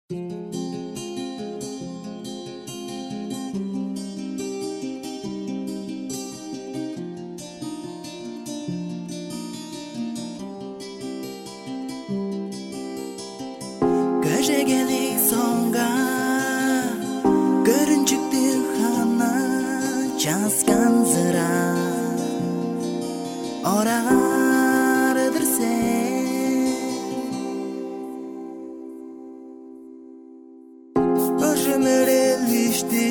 Köşegelik songa görünçüktü hana жазган зыра орарыдыр сен Öşümürelişti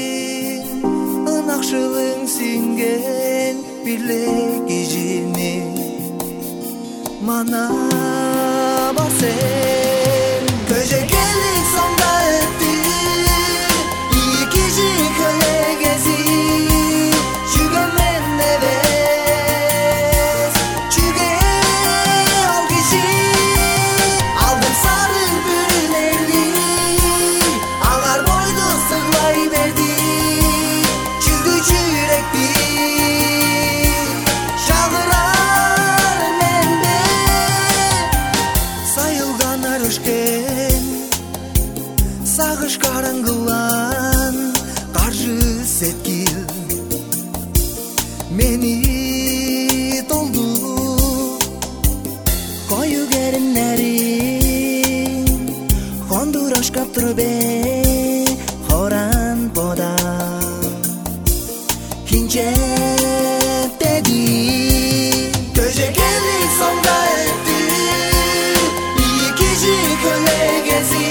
ынакшылың сиңген билек ижини мана бар сен Köşegelik songa öttü iki jikölегези Сагыш караңгылан каршы сеткил мени толду кою кериннерин хондураш каптырбе хоран пода кинче деди Köşegelik songa öttü iki jikölегези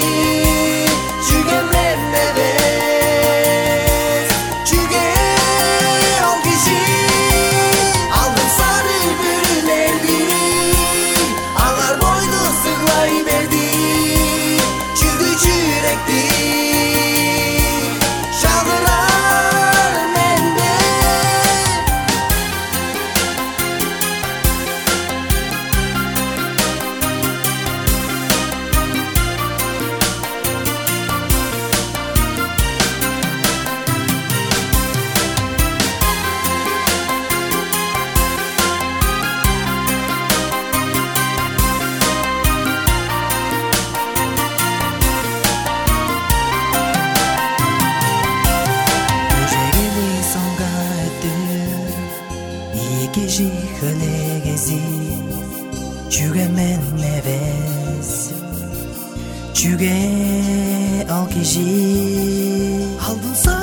жихөлегези жүгемен небес жүге ал киши алдын